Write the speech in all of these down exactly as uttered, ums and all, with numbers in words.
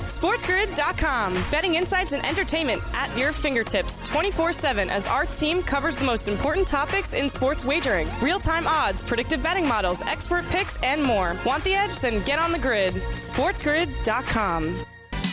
SportsGrid dot com. Betting insights and entertainment at your fingertips twenty-four seven as our team covers the most important topics in sports wagering. Real-time odds, predictive betting models, expert picks, and more. Want the edge? Then get on the grid. SportsGrid dot com.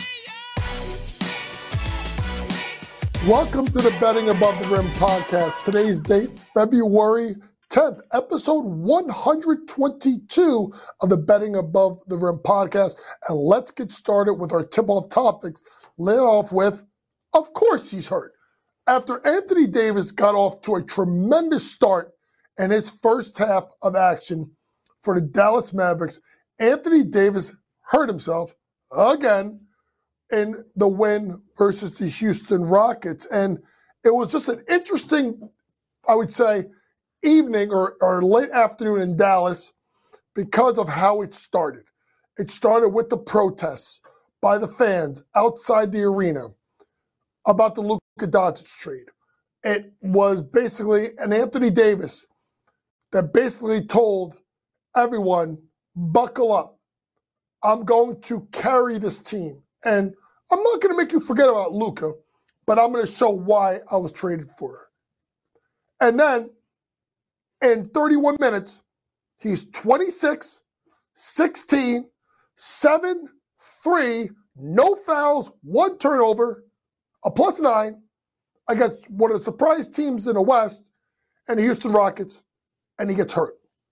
Welcome to the Betting Above the Rim podcast. Today's date, February tenth, episode one hundred twenty-two of the Betting Above the Rim podcast. And let's get started with our tip-off topics. Lay off with, of course he's hurt. After Anthony Davis got off to a tremendous start in his first half of action for the Dallas Mavericks, Anthony Davis hurt himself again in the win versus the Houston Rockets. And it was just an interesting, I would say, evening or, or late afternoon in Dallas because of how it started. It started with the protests by the fans outside the arena about the Luka Doncic trade. It was basically an Anthony Davis that basically told everyone, buckle up. I'm going to carry this team. And I'm not going to make you forget about Luka, but I'm going to show why I was traded for her. And then in thirty-one minutes, he's twenty-six, sixteen, seven, three, no fouls, one turnover, a plus nine against one of the surprise teams in the West and the Houston Rockets, and he gets hurt.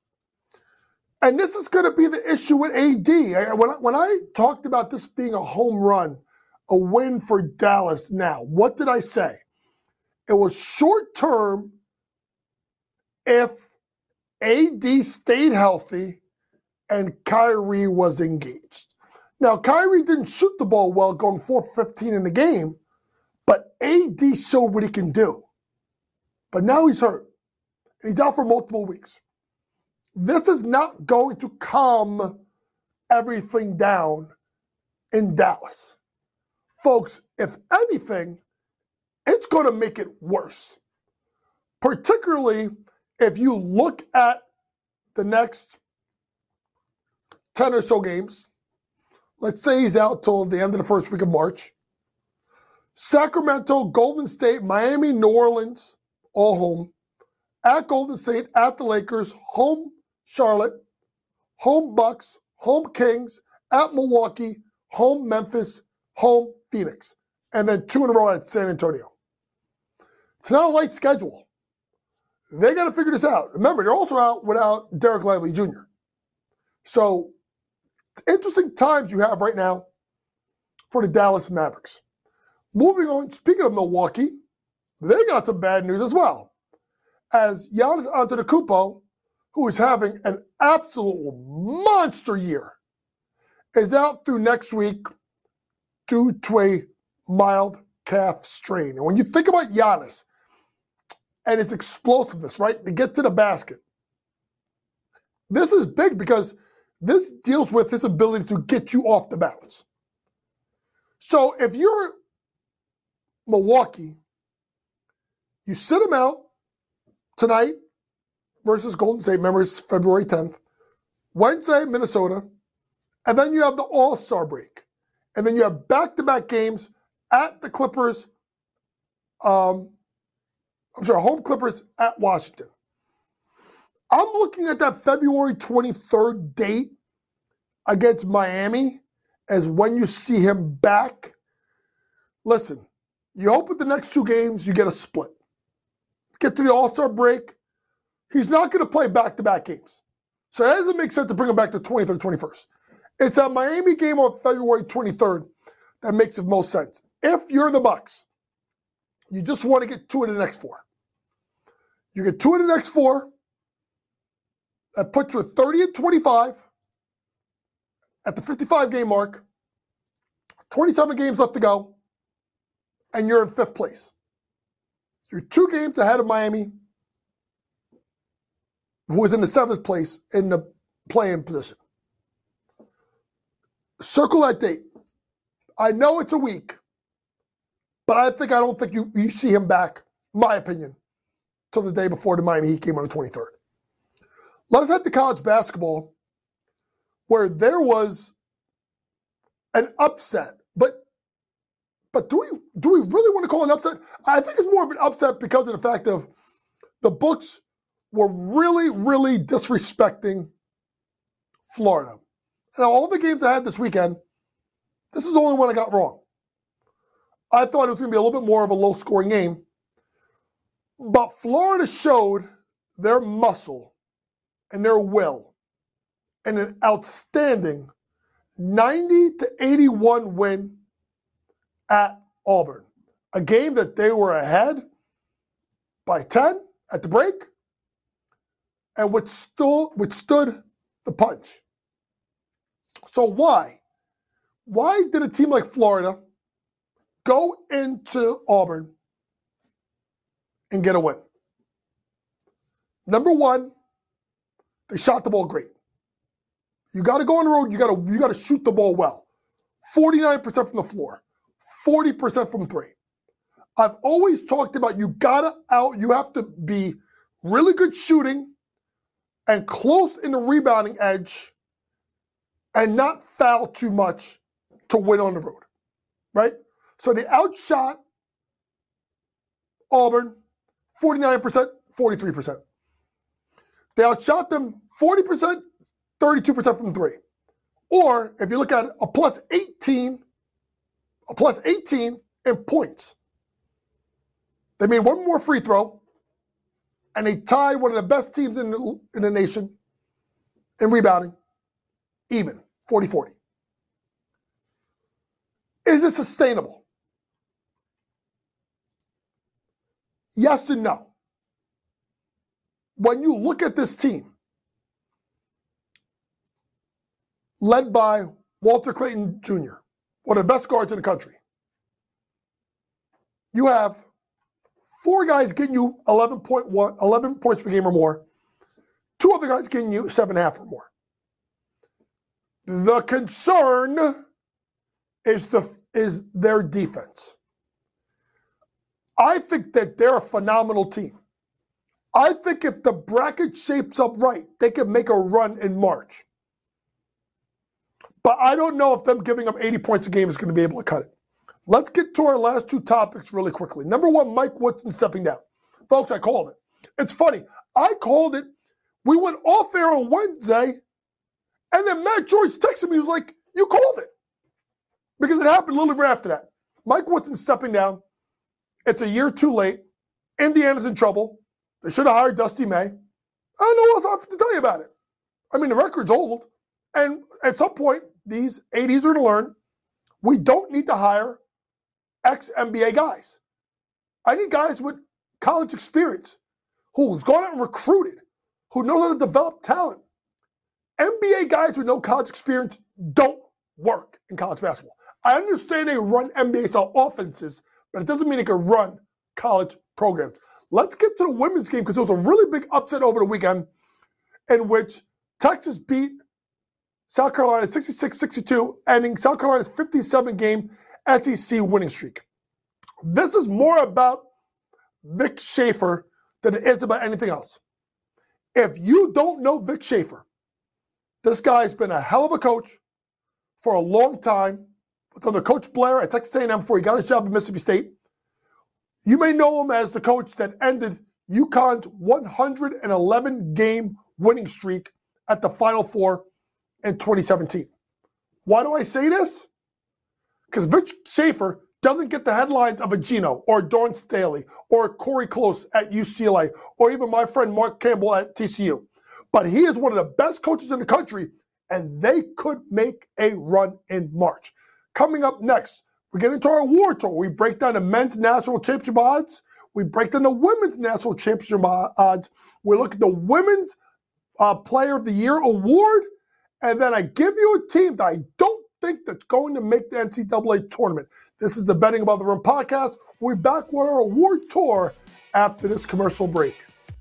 And this is going to be the issue with A D. When, when I talked about this being a home run, a win for Dallas now, what did I say? It was short-term if A D stayed healthy and Kyrie was engaged. Now, Kyrie didn't shoot the ball well going four for fifteen in the game, but A D showed what he can do. But now he's hurt, and he's out for multiple weeks. This is not going to calm everything down in Dallas. Folks, if anything, it's going to make it worse. Particularly if you look at the next ten or so games. Let's say he's out till the end of the first week of March. Sacramento, Golden State, Miami, New Orleans, all home. At Golden State, at the Lakers, home Charlotte, home Bucks, home Kings, at Milwaukee, home Memphis, home Phoenix, and then two in a row at San Antonio. It's not a light schedule. They got to figure this out. Remember, they're also out without Derek Lively Junior So, interesting times you have right now for the Dallas Mavericks. Moving on, speaking of Milwaukee, they got some bad news as well. As Giannis Antetokounmpo, who is having an absolute monster year, is out through next week due to a mild calf strain. And when you think about Giannis and his explosiveness, right, to get to the basket, this is big because this deals with his ability to get you off the bounce. So if you're Milwaukee, you sit him out tonight versus Golden State, remember it's February tenth, Wednesday, Minnesota, and then you have the All-Star break. And then you have back-to-back games at the Clippers, um, I'm sorry, home Clippers at Washington. I'm looking at that February twenty-third date against Miami as when you see him back. Listen, you hope with the next two games you get a split. Get to the All-Star break. He's not going to play back-to-back games. So it doesn't make sense to bring him back to twenty-third, twenty-first. It's that Miami game on February twenty-third that makes the most sense. If you're the Bucks, you just want to get two of the next four. You get two of the next four. That puts you at thirty and twenty-five at the fifty-five game mark. twenty-seven games left to go. And you're in fifth place. You're two games ahead of Miami, who is in the seventh place in the play-in position. Circle that date. I know it's a week, but I think I don't think you, you see him back, my opinion, till the day before the Miami Heat game on the twenty-third. Let's head to college basketball, where there was an upset But but do we do we really want to call it an upset? I think it's more of an upset because of the fact of the books were really, really disrespecting Florida. And all the games I had this weekend, this is the only one I got wrong. I thought it was going to be a little bit more of a low-scoring game. But Florida showed their muscle and their will in an outstanding ninety to eighty-one win at Auburn. A game that they were ahead by ten at the break and withstood, withstood the punch. So why? Why did a team like Florida go into Auburn and get a win? Number one, they shot the ball great. You got to go on the road. You got to you got to shoot the ball well. forty-nine percent from the floor, forty percent from three. I've always talked about you got to out. You have to be really good shooting and close in the rebounding edge, and not foul too much to win on the road, right? So they outshot Auburn forty-nine percent, forty-three percent. They outshot them forty percent, thirty-two percent from three. Or if you look at a plus eighteen, a plus eighteen in points. They made one more free throw, and they tied one of the best teams in the, in the nation in rebounding, even, forty forty. Is it sustainable? Yes and no. When you look at this team, led by Walter Clayton Junior, one of the best guards in the country, you have four guys getting you eleven point one, eleven points per game or more, two other guys getting you seven and a half or more. The concern is the is their defense. I think that they're a phenomenal team. I think if the bracket shapes up right, they can make a run in March. But I don't know if them giving up eighty points a game is going to be able to cut it. Let's get to our last two topics really quickly. Number one, Mike Woodson stepping down. Folks, I called it. It's funny. I called it. We went off air on Wednesday, and then Matt George texted me. He was like, you called it. Because it happened a little bit after that. Mike Woodson stepping down. It's a year too late. Indiana's in trouble. They should have hired Dusty May. I don't know what else I have to tell you about it. I mean, the record's old. And at some point, these A Ds are going to learn we don't need to hire ex-N B A guys. I need guys with college experience who's gone out and recruited, who knows how to develop talent. N B A guys with no college experience don't work in college basketball. I understand they run N B A-style offenses, but it doesn't mean they can run college programs. Let's get to the women's game because there was a really big upset over the weekend in which Texas beat South Carolina sixty-six sixty-two, ending South Carolina's fifty-seven game S E C winning streak. This is more about Vic Schaefer than it is about anything else. If you don't know Vic Schaefer, this guy's been a hell of a coach for a long time. It's under Coach Blair at Texas A and M before he got his job at Mississippi State. You may know him as the coach that ended UConn's one hundred eleven game winning streak at the Final Four in twenty seventeen. Why do I say this? Because Vic Schaefer doesn't get the headlines of a Gino or Dawn Staley or Corey Close at U C L A or even my friend Mark Campbell at T C U. But he is one of the best coaches in the country, and they could make a run in March. Coming up next, we get into our award tour. We break down the men's national championship odds. We break down the women's national championship odds. We look at the women's uh, player of the year award. And then I give you a team that I don't think that's going to make the N C double A tournament. This is the Betting Above the Rim podcast. We're back with our award tour after this commercial break.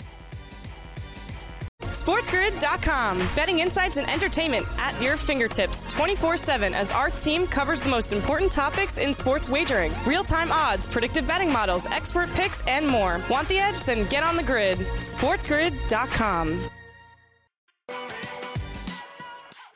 SportsGrid dot com. Betting insights and entertainment at your fingertips twenty-four seven as our team covers the most important topics in sports wagering. Real-time odds, predictive betting models, expert picks, and more. Want the edge? Then get on the grid. SportsGrid dot com.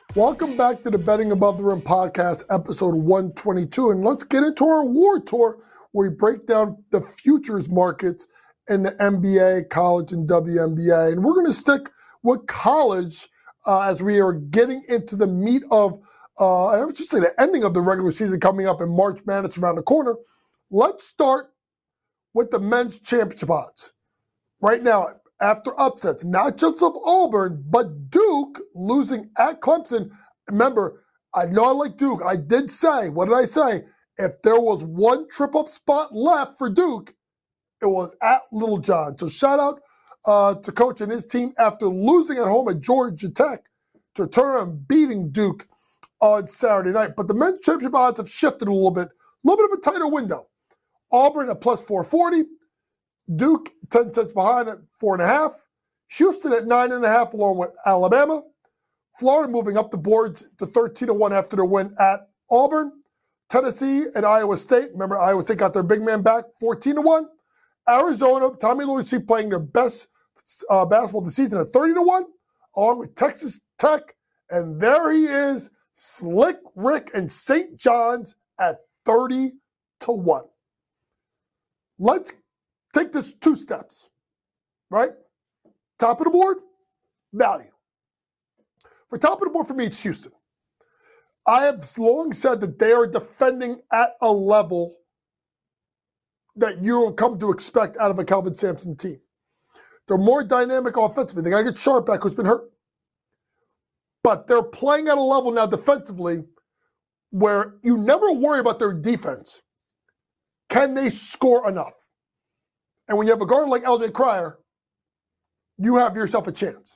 Welcome back to the Betting Above the Rim podcast, episode one twenty-two. And let's get into our award tour where we break down the futures markets in the N B A, college, and W N B A. And we're going to stick with college uh, as we are getting into the meat of, uh, I would just say the ending of the regular season coming up in March Madness around the corner. Let's start with the men's championship odds. Right now, after upsets, not just of Auburn, but Duke losing at Clemson. Remember, I know I like Duke. I did say, what did I say? If there was one trip-up spot left for Duke, it was at Little John. So shout out uh, to Coach and his team after losing at home at Georgia Tech to turn around beating Duke on Saturday night. But the men's championship odds have shifted a little bit. A little bit of a tighter window. Auburn at plus four forty. Duke, ten cents behind at four and a half. Houston at nine and a half, along with Alabama. Florida moving up the boards to thirteen to one after their win at Auburn. Tennessee and Iowa State. Remember, Iowa State got their big man back, fourteen to one. Arizona, Tommy Lloyd playing their best uh, basketball this season at thirty to one, along with Texas Tech. And there he is, Slick Rick and Saint John's at thirty to one. Let's take this two steps, right? Top of the board, value. For top of the board, for me, it's Houston. I have long said that they are defending at a level that you will come to expect out of a Kelvin Sampson team. They're more dynamic offensively. They got to get Sharp back, who's been hurt. But they're playing at a level now defensively where you never worry about their defense. Can they score enough? And when you have a guard like L J Cryer, you have yourself a chance.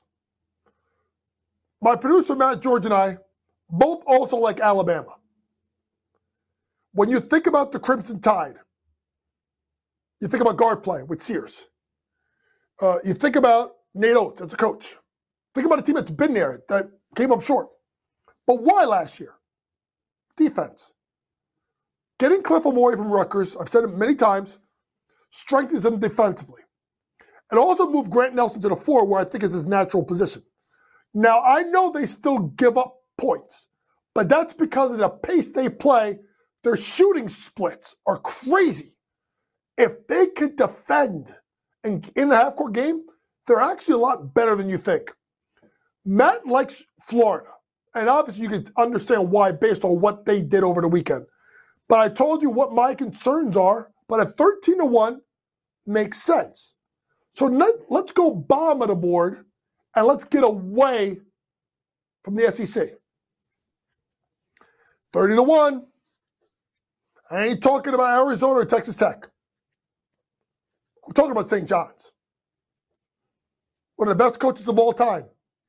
My producer, Matt George, and I both also like Alabama. When you think about the Crimson Tide, you think about guard play with Sears. Uh, you think about Nate Oates as a coach. Think about a team that's been there that came up short. But why last year? Defense. Getting Cliff Amore from Rutgers, I've said it many times, strengthens them defensively. And also move Grant Nelson to the four, where I think is his natural position. Now, I know they still give up points, but that's because of the pace they play. Their shooting splits are crazy. If they could defend in, in the half-court game, they're actually a lot better than you think. Matt likes Florida, and obviously you can understand why based on what they did over the weekend. But I told you what my concerns are, but at thirteen to one makes sense. So let's go bottom of the board, and let's get away from the S E C. thirty to one. I ain't talking about Arizona or Texas Tech. I'm talking about Saint John's. One of the best coaches of all time.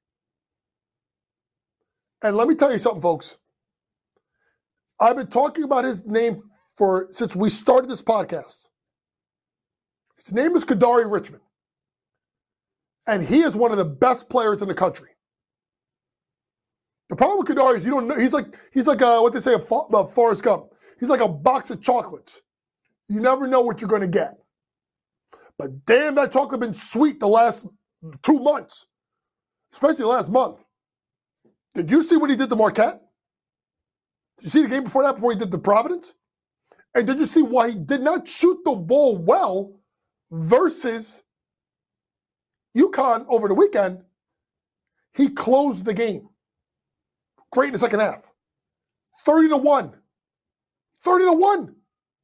And let me tell you something, folks. I've been talking about his name for since we started this podcast. His name is Kadari Richmond. And he is one of the best players in the country. The problem with Kadari is you don't know. He's like, he's like a, what they say about Forrest Gump. He's like a box of chocolates. You never know what you're going to get. But damn, that chocolate been sweet the last two months. Especially the last month. Did you see what he did to Marquette? Did you see the game before that, before he did to Providence? And did you see why he did not shoot the ball well versus UConn over the weekend? He closed the game. Great in the second half. thirty to one. thirty to one.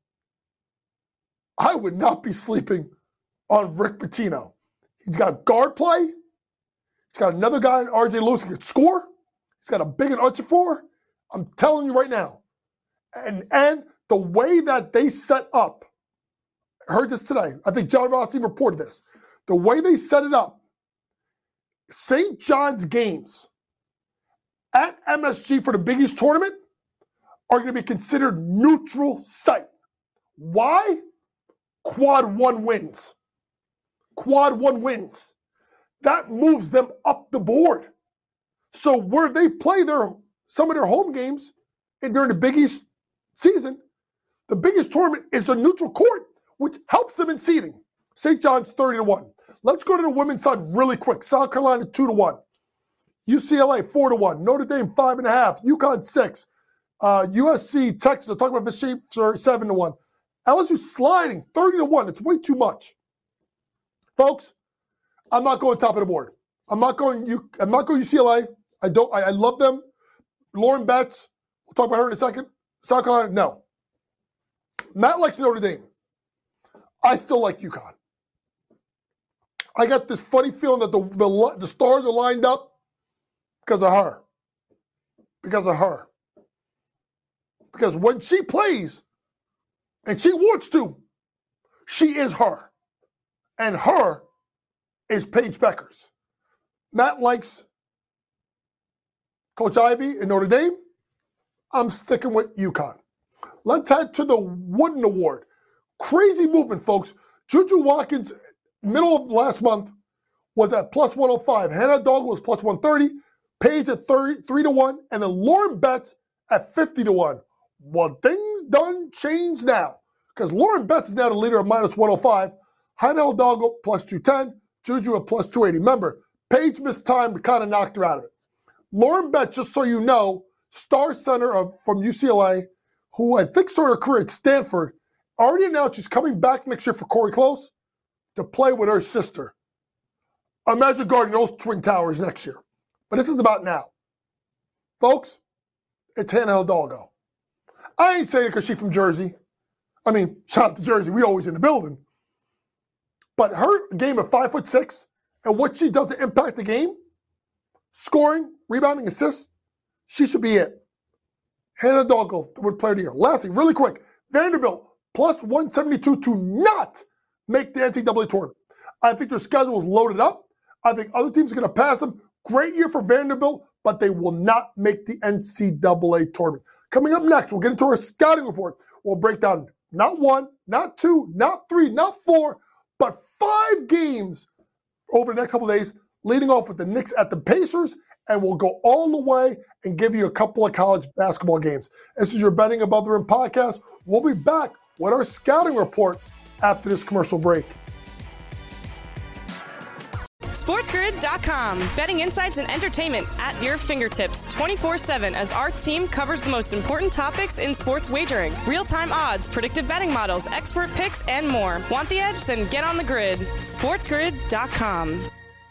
I would not be sleeping on Rick Pitino. He's got guard play. He's got another guy in R J Lewis who can score. He's got a big and Uchafor. I'm telling you right now. And, and the way that they set up, I heard this today. I think John Rossi reported this. The way they set it up, Saint John's games at M S G for the Big East tournament are going to be considered neutral site. Why? Quad one wins. Quad one wins. That moves them up the board. So where they play their some of their home games and during the Big East season, the Big East tournament is a neutral court, which helps them in seeding. Saint John's thirty to one. Let's go to the women's side really quick. South Carolina two to one. U C L A four to one, Notre Dame five and a half, UConn six, uh, U S C, Texas, I'm talking about the shape for seven to one. L S U sliding thirty to one. It's way too much. Folks, I'm not going top of the board. I'm not going U, I'm not going U C L A. I don't I, I love them. Lauren Betts, we'll talk about her in a second. South Carolina, no. Matt likes Notre Dame. I still like UConn. I got this funny feeling that the, the, the stars are lined up because of her. Because of her. Because when she plays, and she wants to, she is her. And her is Paige Beckers. Matt likes Coach Ivy in Notre Dame. I'm sticking with UConn. Let's head to the Wooden Award. Crazy movement, folks. Juju Watkins, middle of last month, was at plus one oh five. Hannah Dog was plus one thirty. Paige at thirty-three to one. And then Lauren Betts at fifty to one. Well, things done change now. Because Lauren Betts is now the leader at minus one oh five. Hannah Hidalgo plus two ten. Juju at plus two eighty. Remember, Paige missed time to kind of knocked her out of it. Lauren Betts, just so you know, star center of, from U C L A, who I think started her career at Stanford, already announced she's coming back next year for Corey Close to play with her sister. Imagine guarding those twin towers next year. But this is about now. Folks, it's Hannah Hidalgo. I ain't saying it because she's from Jersey. I mean, shout out to Jersey. We always in the building. But her game at five foot six and what she does to impact the game, scoring, rebounding, assists, she should be it. Hannah Hidalgo would player of the year. Lastly, really quick, Vanderbilt plus one seventy-two to not make the N C double A tournament. I think their schedule is loaded up. I think other teams are going to pass them. Great year for Vanderbilt, but they will not make the N C double A tournament. Coming up next, we'll get into our scouting report. We'll break down not one, not two, not three, not four, but five games over the next couple of days, leading off with the Knicks at the Pacers, and we'll go all the way and give you a couple of college basketball games. This is your Betting Above the Rim podcast. We'll be back with our scouting report after this commercial break. SportsGrid dot com. Betting insights and entertainment at your fingertips twenty-four seven as our team covers the most important topics in sports wagering. Real-time odds, predictive betting models, expert picks, and more. Want the edge? Then get on the grid. SportsGrid dot com.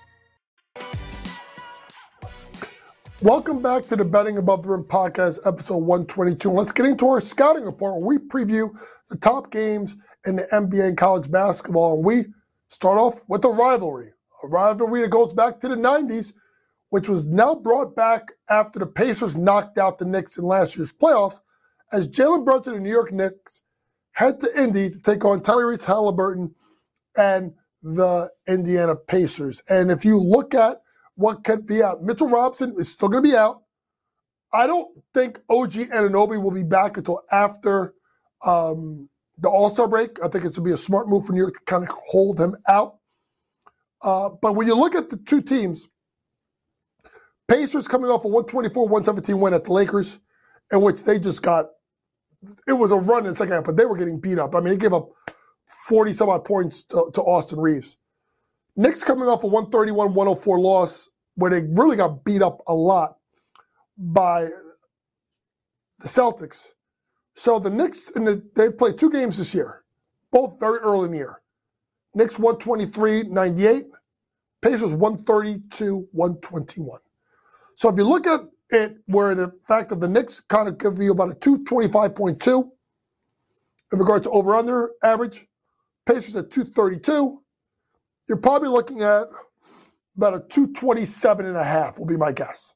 Welcome back to the Betting Above the Rim podcast, episode one twenty-two. Let's get into our scouting report where we preview the top games in the N B A and college basketball. And we start off with a rivalry. A rivalry that goes back to the nineties, which was now brought back after the Pacers knocked out the Knicks in last year's playoffs, as Jalen Brunson and the New York Knicks head to Indy to take on Tyrese Halliburton and the Indiana Pacers. And if you look at what could be out, Mitchell Robinson is still going to be out. I don't think O G Anunoby will be back until after um, the All-Star break. I think it's going to be a smart move for New York to kind of hold him out. Uh, but when you look at the two teams, Pacers coming off a one twenty-four one seventeen win at the Lakers, in which they just got, it was a run in the second half, but they were getting beat up. I mean, they gave up forty some odd points to, to Austin Reeves. Knicks coming off a one thirty-one one oh four loss, where they really got beat up a lot by the Celtics. So the Knicks, and the, they've played two games this year, both very early in the year. Knicks one twenty-three ninety-eight, Pacers one thirty-two one twenty-one. So if you look at it, where the fact that the Knicks kind of give you about a two twenty-five point two in regards to over-under average, Pacers at two thirty-two, you're probably looking at about a two twenty-seven and a half will be my guess.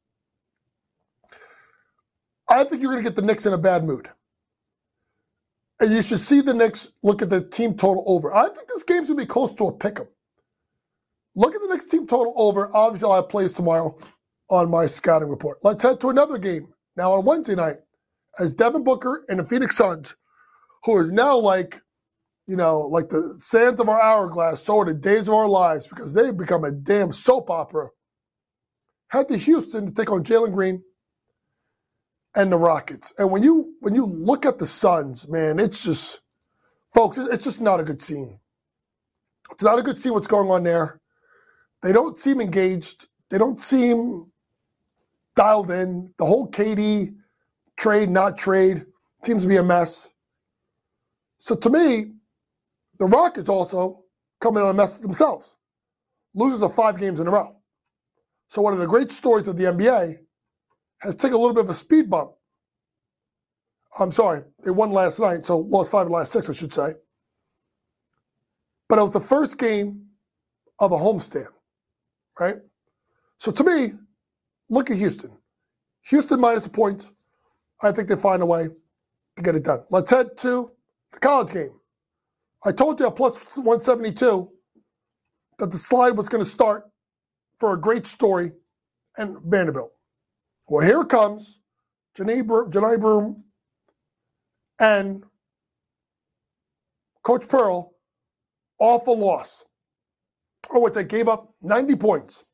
I think you're going to get the Knicks in a bad mood. And you should see the Knicks look at the team total over. I think this game's going to be close to a pick'em. Look at the Knicks team total over. Obviously, I'll have plays tomorrow on my scouting report. Let's head to another game now on Wednesday night as Devin Booker and the Phoenix Suns, who is now like, you know, like the sands of our hourglass, so are the days of our lives because they've become a damn soap opera, head to Houston to take on Jalen Green and the Rockets. And when you when you look at the Suns, man, it's just, folks, it's just not a good scene. It's not a good scene what's going on there. They don't seem engaged. They don't seem dialed in. The whole K D trade, not trade, seems to be a mess. So to me, the Rockets also come in on a mess themselves. Losers of five games in a row. So one of the great stories of the N B A has taken a little bit of a speed bump. I'm sorry, they won last night, so lost five of the last six, I should say. But it was the first game of a homestand, right? So to me, look at Houston. Houston minus the points. I think they find a way to get it done. Let's head to the college game. I told you at plus one seventy-two that the slide was going to start for a great story and Vanderbilt. Well, here comes Johni Broome and Coach Pearl off a loss. Oh, what, they gave up ninety points.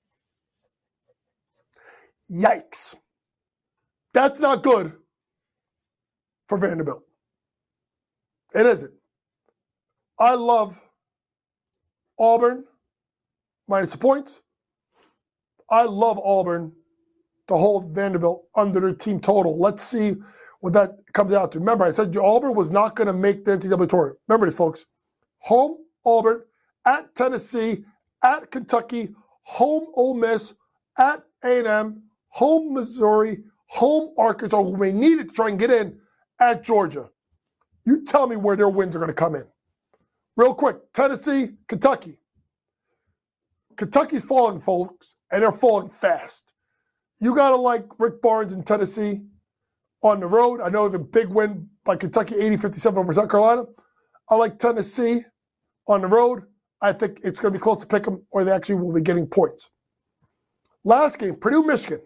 Yikes. That's not good for Vanderbilt. It isn't. I love Auburn minus the points. I love Auburn to hold Vanderbilt under their team total. Let's see what that comes out to. Remember, I said Auburn was not going to make the N C double A tournament. Remember this, folks. Home Auburn, at Tennessee, at Kentucky, home Ole Miss, at A and M, home Missouri, home Arkansas, who may need it to try and get in, at Georgia. You tell me where their wins are going to come in. Real quick, Tennessee, Kentucky. Kentucky's falling, folks, and they're falling fast. You got to like Rick Barnes in Tennessee on the road. I know the big win by Kentucky, eighty fifty-seven over South Carolina. I like Tennessee on the road. I think it's going to be close to pick them, or they actually will be getting points. Last game, Purdue, Michigan.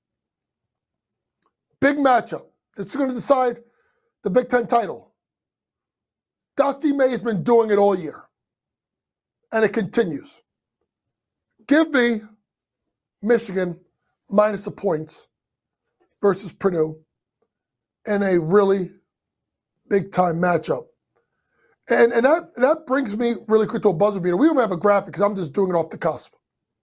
Big matchup. This is going to decide the Big Ten title. Dusty May has been doing it all year, and it continues. Give me Michigan minus the points versus Purdue in a really big-time matchup. And, and that, that brings me really quick to a buzzer beater. We don't have a graphic because I'm just doing it off the cusp.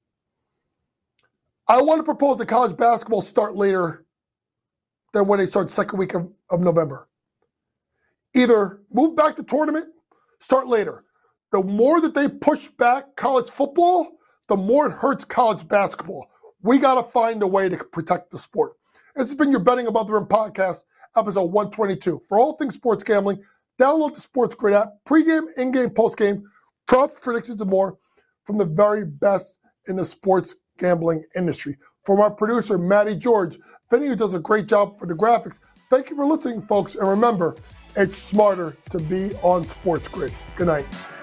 I want to propose that college basketball start later than when they start second week of, of November. Either move back the tournament, start later. The more that they push back college football, the more it hurts college basketball. We got to find a way to protect the sport. This has been your Betting Above the Rim podcast, episode one twenty-two. For all things sports gambling, download the Sports Grid app, pregame, in-game, postgame, props, predictions, and more from the very best in the sports gambling industry. From our producer, Matty George, Vinny, who does a great job for the graphics, thank you for listening, folks. And remember, it's smarter to be on Sports Grid. Good night.